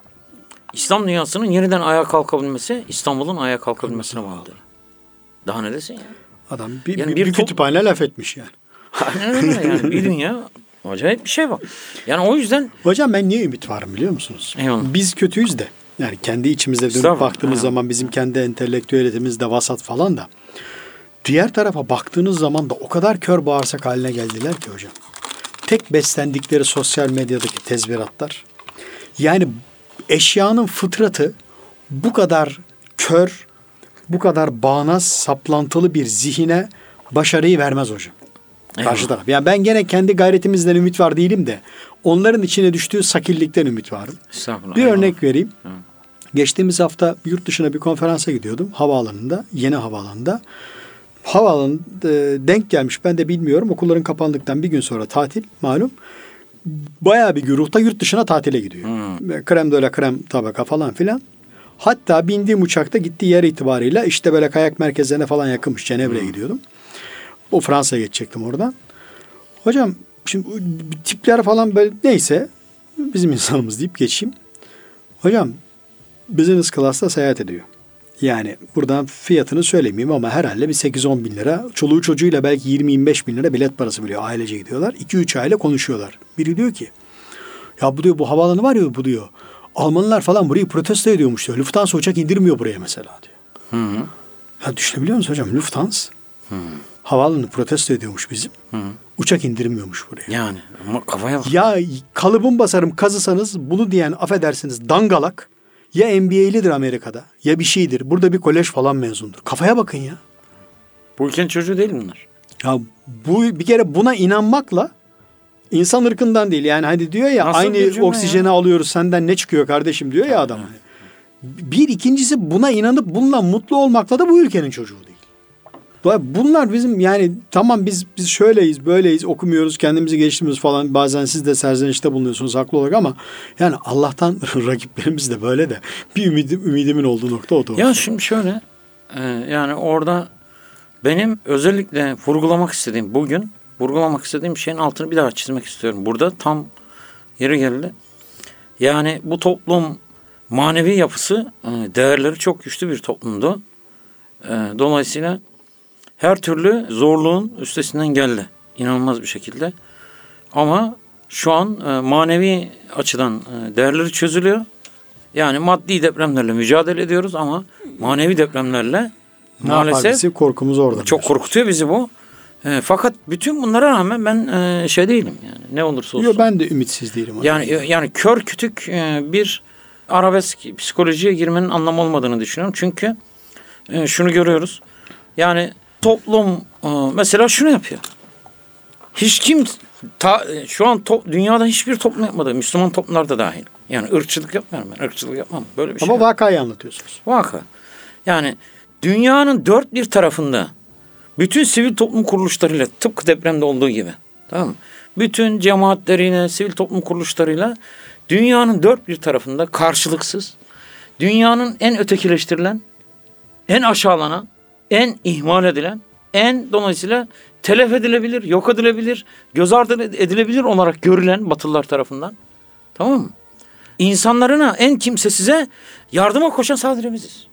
İslam dünyasının yeniden ayağa kalkabilmesi İstanbul'un ayağa kalkabilmesine bağlıdır. Daha ne desin ya? Adam bir, yani bir, bir, bir kütüphane top... laf etmiş yani. Aynen öyle yani bir dünya acayip bir şey var. Yani o yüzden... Hocam ben niye ümit varım biliyor musunuz? Eyvallah. Biz kötüyüz de. Yani kendi içimizde dönüp baktığımız zaman bizim kendi entelektüelitimiz de vasat falan da. Diğer tarafa baktığınız zaman da o kadar kör bağırsak haline geldiler ki hocam. Tek beslendikleri sosyal medyadaki tezviratlar. Yani eşyanın fıtratı bu kadar kör, bu kadar bağnaz, saplantılı bir zihine başarıyı vermez hocam. Karşı taraf. Yani ben gene kendi gayretimizden ümit var değilim de onların içine düştüğü sakillikten ümit varım. Bir örnek vereyim. Hı. Geçtiğimiz hafta yurt dışına bir konferansa gidiyordum. Havaalanında, yeni havaalanında. Havaalanında denk gelmiş ben de bilmiyorum. Okulların kapandıktan bir gün sonra tatil malum. Bayağı bir güruhta yurt dışına tatile gidiyor. Hmm. Krem de öyle krem tabaka falan filan. Hatta bindiğim uçakta gittiği yer itibarıyla işte böyle kayak merkezlerine falan yakınmış. Cenevre'ye hmm. gidiyordum. O Fransa'ya geçecektim oradan. Hocam şimdi tipler falan böyle neyse bizim insanımız deyip geçeyim. Hocam business class'ta seyahat ediyor. Yani buradan fiyatını söylemeyeyim ama herhalde bir sekiz on bin lira. Çoluğu çocuğuyla belki yirmi yirmi beş bin lira bilet parası biliyor. Ailece gidiyorlar. iki üç aile konuşuyorlar. Biri diyor ki ya bu diyor bu havaalanı var ya bu diyor. Almanlar falan burayı protesto ediyormuş diyor. Lufthansa uçak indirmiyor buraya mesela diyor. Hı hı. Ya düşünebiliyor musun hocam? Lufthansa Hı. havaalanını protesto ediyormuş bizim. Hı. Uçak indirmiyormuş buraya. Yani ama kafaya bak. Ya kalıbım basarım kazısanız bunu diyen affedersiniz dangalak ya N B A'lidir Amerika'da ya bir şeydir. Burada bir kolej falan mezundur. Kafaya bakın ya. Bu ülkenin çocuğu değil bunlar. Ya bu bir kere buna inanmakla insan ırkından değil. Yani hani diyor ya Nasıl bir aynı cümle oksijeni ya? alıyoruz senden ne çıkıyor kardeşim diyor ya adam. Bir ikincisi buna inanıp bununla mutlu olmakla da bu ülkenin çocuğu değil. Bunlar bizim yani tamam biz biz şöyleyiz böyleyiz okumuyoruz kendimizi geliştiriyoruz falan bazen siz de serzenişte bulunuyorsunuz haklı olarak ama yani Allah'tan rakiplerimiz de böyle de bir ümidim, ümidimin olduğu nokta o da. Ya şimdi şöyle e, yani orada benim özellikle vurgulamak istediğim bugün vurgulamak istediğim şeyin altını bir daha çizmek istiyorum. Burada tam yeri geldi. Yani bu toplum manevi yapısı e, değerleri çok güçlü bir toplumdu. E, dolayısıyla her türlü zorluğun üstesinden geldi. İnanılmaz bir şekilde. Ama şu an e, manevi açıdan e, değerleri çözülüyor. Yani maddi depremlerle mücadele ediyoruz ama manevi depremlerle ne maalesef yapar korkumuz orada. çok korkutuyor bizi bu. E, fakat bütün bunlara rağmen ben e, şey değilim yani ne olursa olsun. Yok ben de ümitsiz değilim. Yani e, yani kör kütük e, bir arabesk psikolojiye girmenin anlamı olmadığını düşünüyorum. Çünkü e, şunu görüyoruz. Yani toplum e, mesela şunu yapıyor. Hiç kim ta, şu an to, dünyada hiçbir toplum yapmadı. Müslüman toplumlar da dahil. Yani ırkçılık yapmıyorum ben. Irkçılık yapmam. Böyle bir şey. Ama yok. vakayı anlatıyorsunuz. Vaka. Yani dünyanın dört bir tarafında bütün sivil toplum kuruluşlarıyla tıpkı depremde olduğu gibi. Tamam mı? Bütün cemaatleriyle, sivil toplum kuruluşlarıyla dünyanın dört bir tarafında karşılıksız, dünyanın en ötekileştirilen, en aşağılanan, en ihmal edilen, en dolayısıyla telef edilebilir, yok edilebilir, göz ardı edilebilir olarak görülen Batılılar tarafından. Tamam mı? İnsanlarına en kimsesize yardıma koşan sadece biziz.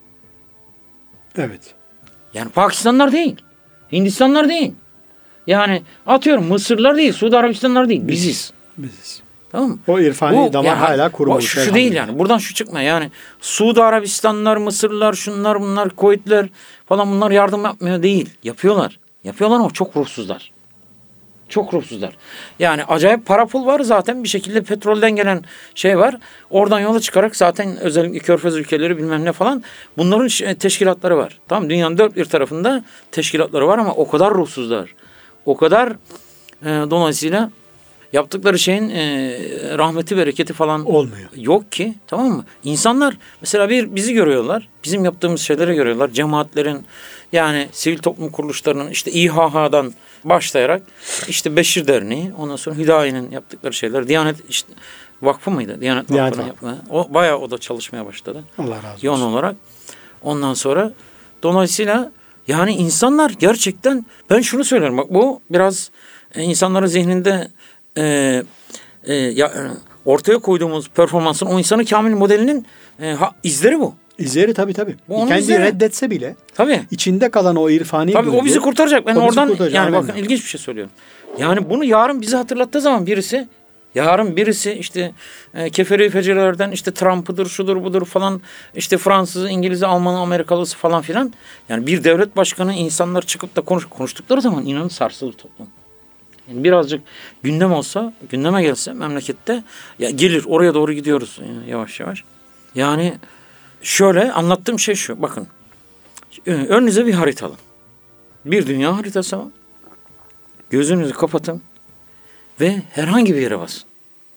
Evet. Yani Pakistanlar değil, Hindistanlar değil. Yani atıyorum Mısırlar değil, Suudi Arabistanlar değil, biziz. Biziz. Tamam mı? O irfani Bu, damar yani, hala kurumamış. Şu, şu değil yani. Buradan şu çıkma yani. Suudi Arabistanlar, Mısırlılar, şunlar bunlar, Kuveytler falan bunlar yardım yapmıyor değil. Yapıyorlar. Yapıyorlar ama çok ruhsuzlar. Çok ruhsuzlar. Yani acayip para pul var zaten bir şekilde petrolden gelen şey var. Oradan yola çıkarak zaten özellikle Körfez ülkeleri bilmem ne falan bunların teşkilatları var. Tamam dünyanın dört bir tarafında teşkilatları var ama o kadar ruhsuzlar. O kadar e, dolayısıyla yaptıkları şeyin e, rahmeti bereketi falan olmuyor. Yok ki tamam mı? İnsanlar mesela bir bizi görüyorlar. Bizim yaptığımız şeyleri görüyorlar. Cemaatlerin yani sivil toplum kuruluşlarının işte İ H H'dan başlayarak işte Beşir Derneği ondan sonra Hüdayi'nin yaptıkları şeyler. Diyanet işte vakfı mıydı? Diyanet, Diyanet Vakfı'nın yapma. O bayağı o da çalışmaya başladı. Allah razı olsun. Yoğun olarak. Ondan sonra dolayısıyla yani insanlar gerçekten ben şunu söylüyorum bak bu biraz e, insanların zihninde e, e, ya, ortaya koyduğumuz performansın o insanın kamil modelinin e, ha, izleri bu. İzleri tabii tabii. Bu Kendi izleri. reddetse bile Tabii. içinde kalan o irfani Tabii duygu, o bizi kurtaracak. Ben bizi oradan kurtaracak, yani aynen. bakın ilginç bir şey söylüyorum. Yani bunu yarın bize hatırlattığı zaman birisi yarın birisi işte e, keferi fecilerden işte Trump'ıdır şudur budur falan işte Fransızı, İngiliz'i, Almanı, Amerikalısı falan filan. Yani bir devlet başkanı insanlar çıkıp da konuş, konuştukları zaman inanın sarsılır toplum. Yani birazcık gündem olsa, gündeme gelse memlekette ya gelir oraya doğru gidiyoruz yani yavaş yavaş. Yani şöyle anlattığım şey şu bakın. Önünüze bir harita alın. Bir dünya haritası var. Gözünüzü kapatın ve herhangi bir yere basın.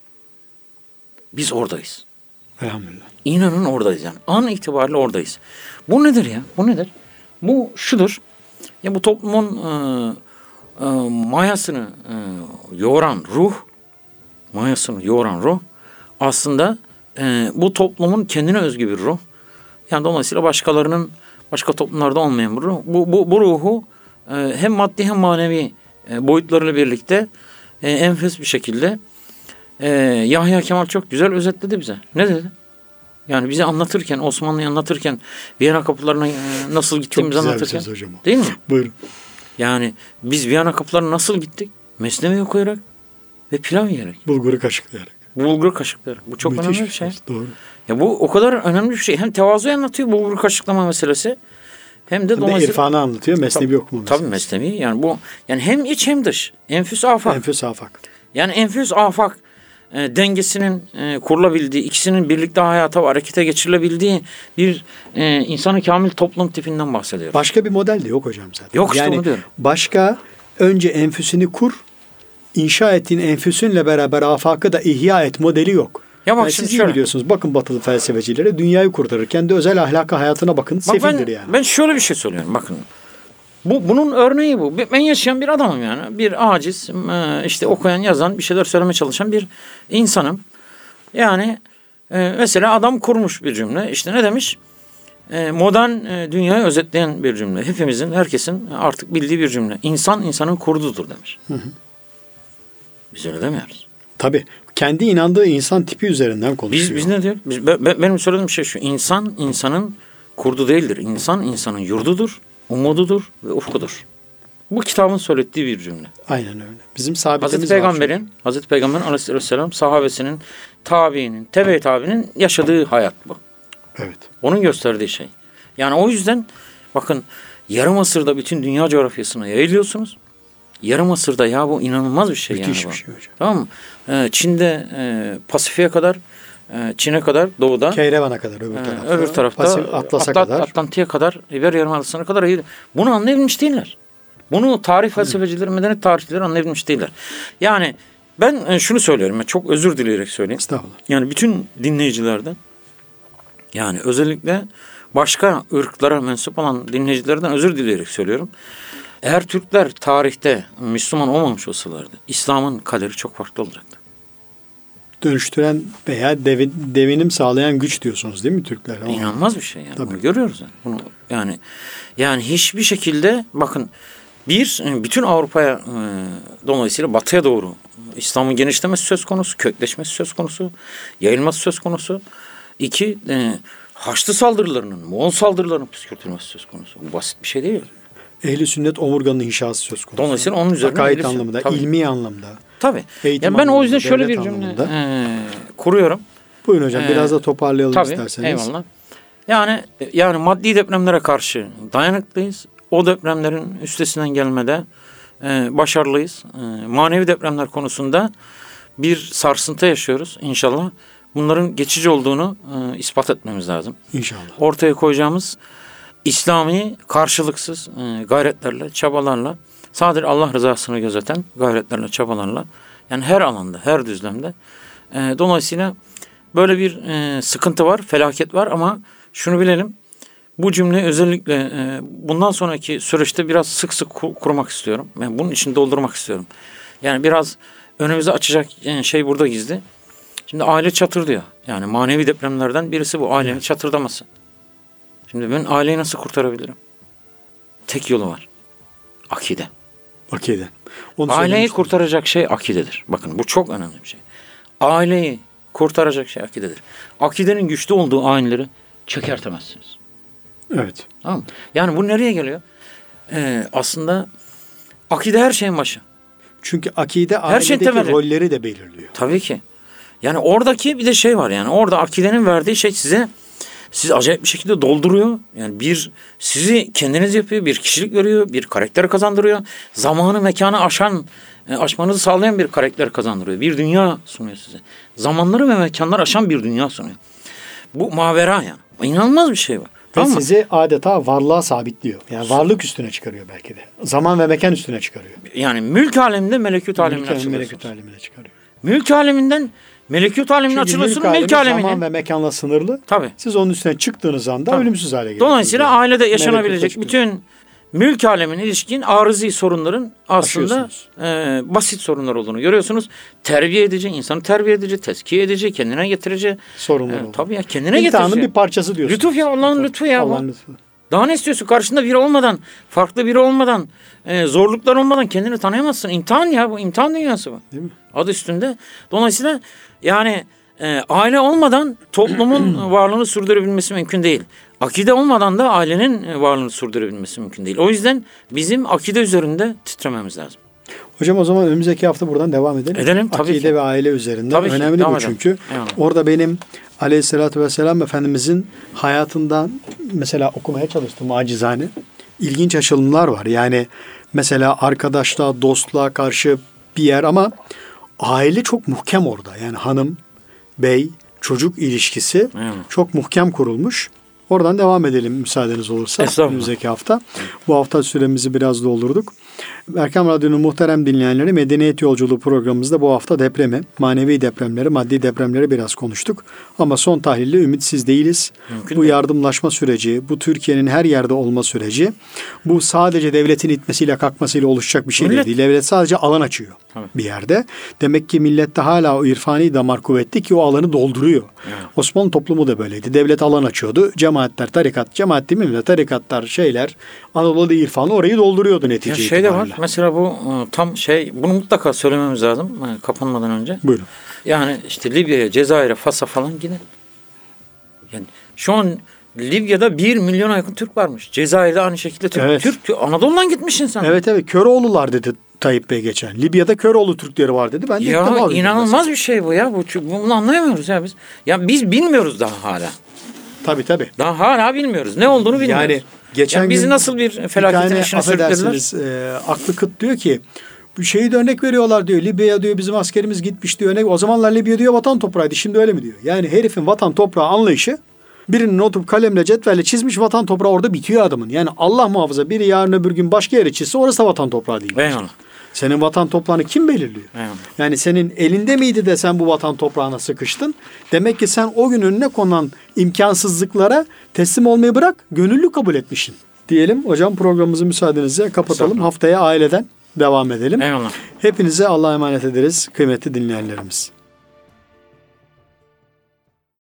Biz oradayız. Elhamdülillah. İnanın oradayız yani. An itibariyle oradayız. Bu nedir ya? Bu nedir? Bu şudur. Ya bu toplumun e, e, mayasını e, yoğuran ruh, mayasını yoğuran ruh aslında e, bu toplumun kendine özgü bir ruh. Yani dolayısıyla başkalarının başka toplumlarda olmayan bir ruh. Bu, bu, bu ruhu e, hem maddi hem manevi e, boyutlarıyla birlikte e, enfes bir şekilde e, Yahya Kemal çok güzel özetledi bize. Ne dedi? Yani bize anlatırken, Osmanlı'yı anlatırken, Viyana kapılarına e, nasıl gittiğimizi anlatırken. Çok güzel bir söz hocam o. Değil mi? Buyurun. Yani biz Viyana kapılarına nasıl gittik? Mesnevi okuyarak ve pilav yiyerek. Bulguru kaşıklayarak. Bulgur kaşıklayarak. Bu çok Müthiş önemli bir şey. söz, doğru. Ya bu o kadar önemli bir şey. Hem tevazu anlatıyor bulgur kaşıklama meselesi. Hem de Hem de dolayısıyla irfanı anlatıyor. Mesnevi okuma meselesi. tabii mesnevi yani bu yani hem iç hem dış. Enfüs afak. Enfüs afak. Yani enfüs afak e, dengesinin e, kurulabildiği, ikisinin birlikte hayata ve harekete geçirilebildiği bir e, insanı kamil toplum tipinden bahsediyoruz. Başka bir model de yok hocam zaten. Yok işte yani onu diyorum. başka önce enfüsünü kur, inşa ettiğin enfüsünle beraber afakı da ihya et modeli yok. Ya bak Yani şimdi siz iyi şöyle. biliyorsunuz. Bakın batılı felsefecilere dünyayı kurtarırken de özel ahlaka hayatına bakın. Bak Sefildir ben, yani. ben şöyle bir şey söylüyorum bakın. Bu bunun örneği bu. Ben yaşayan bir adamım yani. Bir aciz, e, işte okuyan, yazan, bir şeyler söylemeye çalışan bir insanım. Yani e, mesela adam kurmuş bir cümle. İşte ne demiş? E, modern e, dünyayı özetleyen bir cümle. Hepimizin, herkesin artık bildiği bir cümle. İnsan insanın kurdudur demiş. Hı hı. Biz öyle demiyoruz. Tabii. Kendi inandığı insan tipi üzerinden konuşuyor. Biz biz ne diyor? Biz, be- be- benim söylediğim şey şu. İnsan insanın kurdu değildir. İnsan insanın yurdudur, umududur ve ufkudur. Bu kitabın söylettiği bir cümle. Aynen öyle. Bizim sabitimiz Hazreti var Peygamber'in, Hazreti Peygamber'in aleyhisselam sahabesinin, tabiinin, tebe tabiinin yaşadığı hayat bu. çünkü. Evet. Onun gösterdiği şey. Yani o yüzden bakın yarım asırda bütün dünya coğrafyasına yayılıyorsunuz. Yarım asırda ya bu inanılmaz bir şey. Müthiş yani bu. bir şey hocam. Tamam mı? Ee, Çin'de e, Pasifik'e kadar, e, Çin'e kadar, doğuda. Keyrevan'a kadar öbür Ee, tarafta. öbür tarafta Pasif- Atlas'a Atlant- kadar. Atlantik'e kadar, İberya Yarımadası'na kadar yayılıyor. Bunu anlayabilmiş değiller. Bunu tarih felsefecileri, medeniyet tarihçileri anlayabilmiş değiller. Yani ben e, şunu söylüyorum, ben çok özür dileyerek söyleyeyim. Estağfurullah. Yani bütün dinleyicilerden, yani özellikle başka ırklara mensup olan dinleyicilerden özür dileyerek söylüyorum. Eğer Türkler tarihte Müslüman olmamış olsalardı, İslam'ın kaderi çok farklı olacaktı. Dönüştüren veya devi, devinim sağlayan güç diyorsunuz değil mi Türkler? Ama İnanılmaz bir şey yani. Tabii. Bunu görüyoruz yani. Bunu yani yani hiçbir şekilde bakın bir bütün Avrupa'ya e, dolayısıyla batıya doğru İslam'ın genişlemesi söz konusu, kökleşmesi söz konusu, yayılması söz konusu. İki e, Haçlı saldırılarının, Moğol saldırılarının püskürtülmesi söz konusu. Bu basit bir şey değil. Ehli sünnet omurganın inşası söz konusu. Dolayısıyla onun üzerine Akaid gelirsin. anlamında, Tabii. ilmi anlamda. Tabii. Eğitim Yani ben o anlamında, yüzden şöyle bir devlet cümle anlamında. e, kuruyorum. Buyurun hocam Ee, biraz da toparlayalım Tabii, isterseniz. eyvallah. Yani yani maddi depremlere karşı dayanıklıyız. O depremlerin üstesinden gelmede e, başarılıyız. E, manevi depremler konusunda bir sarsıntı yaşıyoruz inşallah. Bunların geçici olduğunu e, ispat etmemiz lazım. İnşallah. Ortaya koyacağımız İslami karşılıksız e, gayretlerle, çabalarla, sadece Allah rızasını gözeten gayretlerle, çabalarla, yani her alanda, her düzlemde. E, dolayısıyla böyle bir e, sıkıntı var, felaket var ama şunu bilelim. Bu cümleyi özellikle e, bundan sonraki süreçte biraz sık sık ku- kurmak istiyorum. Ben bunun için doldurmak istiyorum. Yani biraz önümüze açacak e, şey burada gizli. Şimdi aile çatır diyor. Yani manevi depremlerden birisi bu. Ailenin çatırdaması. Şimdi ben aileyi nasıl kurtarabilirim? Tek yolu var. Akide. Akide. Onu Aileyi söylemiştim. kurtaracak şey akidedir. Bakın bu çok önemli bir şey. Aileyi kurtaracak şey akidedir. Akidenin güçlü olduğu aileleri çökertemezsiniz. Evet. Tamam mı? Yani bu nereye geliyor? Ee, aslında akide her şeyin başı. Çünkü akide Her şeyin ailedeki temeli. rolleri de belirliyor. Tabii ki. Yani oradaki bir de şey var yani. Orada akidenin verdiği şey size sizi acayip bir şekilde dolduruyor. Yani bir sizi kendiniz yapıyor, bir kişilik veriyor, bir karakter kazandırıyor. Zamanı, mekanı aşan, e, aşmanızı sağlayan bir karakter kazandırıyor. Bir dünya sunuyor size. Zamanları ve mekanları aşan bir dünya sunuyor. Bu mavera yani. İnanılmaz bir şey var. Ve Tamam mı? sizi adeta varlığa sabitliyor. Yani varlık üstüne çıkarıyor belki de. Zaman ve mekan üstüne çıkarıyor. Yani mülk aleminde melekut alemine Mülk alemi, açılıyorsunuz. melekut alemine çıkarıyor. Mülk aleminden melekut alemine Çünkü açılıyorsunuz. mülk Mülk alemi aleminin. zaman ve mekanla sınırlı. Tabii. Siz onun üstüne çıktığınız anda Tabii. ölümsüz hale geliyorsunuz. Dolayısıyla yani. ailede yaşanabilecek Melekutlaşma. bütün mülk alemine ilişkin arızi sorunların aslında Aşıyorsunuz. e, basit sorunlar olduğunu görüyorsunuz. Terbiye edici, insanı terbiye edici, tezkiye edici, kendine getirici. Sorunlar E, oldu. tabii ya kendine İmtihanın getirici. bir parçası diyorsunuz. Lütuf ya, Allah'ın lütfu ya bu. Allah'ın lütfu. Daha ne istiyorsun? Karşında biri olmadan, farklı biri olmadan, e, zorluklar olmadan kendini tanıyamazsın. İmtihan ya bu, imtihan dünyası bu. Değil mi? Adı üstünde. Dolayısıyla yani e, aile olmadan toplumun varlığını sürdürebilmesi mümkün değil. Akide olmadan da ailenin varlığını sürdürebilmesi mümkün değil. O yüzden bizim akide üzerinde titrememiz lazım. Hocam o zaman önümüzdeki hafta buradan devam edelim. Edelim tabii Akide ki. ve aile üzerinden. Tabii ki, Önemli devam bu edelim. çünkü. Eyvallah. Orada benim Aleyhisselatü Vesselam Efendimizin hayatından mesela okumaya çalıştım acizane. İlginç açılımlar var. Yani mesela arkadaşlığa, dostluğa karşı bir yer ama aile çok muhkem orada. Yani hanım, bey, çocuk ilişkisi Eyvallah. çok muhkem kurulmuş. Oradan devam edelim müsaadeniz olursa. Estağfurullah. Önümüzdeki hafta. Bu hafta süremizi biraz doldurduk. Erkam Radyo'nun muhterem dinleyenleri, Medeniyet Yolculuğu programımızda bu hafta depremi, manevi depremleri, maddi depremleri biraz konuştuk. Ama son tahlilde ümitsiz değiliz. Mümkün bu değil. yardımlaşma süreci, bu Türkiye'nin her yerde olma süreci, bu sadece devletin itmesiyle kalkmasıyla oluşacak bir şey Millet- değil. Devlet sadece alan açıyor Tabii. bir yerde. Demek ki millette hala o irfani damar kuvvetli ki o alanı dolduruyor. Evet. Osmanlı toplumu da böyleydi. Devlet alan açıyordu. Cemaatler, tarikat, cemaat değil mi? Tarikatlar, şeyler, Anadolu irfanı orayı dolduruyordu Ya netice şey de var. itibariyle. Mesela bu e, tam şey, bunu mutlaka söylememiz lazım e, kapanmadan önce. Buyurun. Yani işte Libya'ya, Cezayir'e, Fas'a falan gidin. Yani şu an Libya'da bir milyona yakın Türk varmış. Cezayir'de aynı şekilde Türk. Evet. Türk Anadolu'dan gitmiş insan. Evet evet, Köroğlular dedi Tayyip Bey geçen. Libya'da Köroğlu Türkleri var dedi. Ben de ilk defa Ya duydum inanılmaz mesela. bir şey bu ya. Bu, bunu anlayamıyoruz ya biz. Ya biz bilmiyoruz daha hala. Tabii tabii. Daha hala bilmiyoruz. Ne olduğunu bilmiyoruz. Yani geçen Ya bizi gün nasıl bir bir felaketin tane içine sürüklediler? affedersiniz e, aklı kıt diyor ki bu şeyi de örnek veriyorlar diyor. Libya'ya diyor bizim askerimiz gitmiş diyor. Ne, o zamanlar Libya diyor vatan toprağıydı. Şimdi öyle mi diyor? Yani herifin vatan toprağı anlayışı birinin oturup kalemle cetvelle çizmiş, vatan toprağı orada bitiyor adamın. Yani Allah muhafaza biri yarın öbür gün başka yere çizse orası da vatan toprağı değil. Eyvallah. Senin vatan toprağını kim belirliyor? Eyvallah. Yani senin elinde miydi de sen bu vatan toprağına sıkıştın? Demek ki sen o gün önüne konan imkansızlıklara teslim olmayı bırak, gönüllü kabul etmişsin. Diyelim hocam, programımızı müsaadenizle kapatalım. Estağfurullah. Haftaya aileden devam edelim. Eyvallah. Hepinize Allah'a emanet ederiz kıymetli dinleyenlerimiz.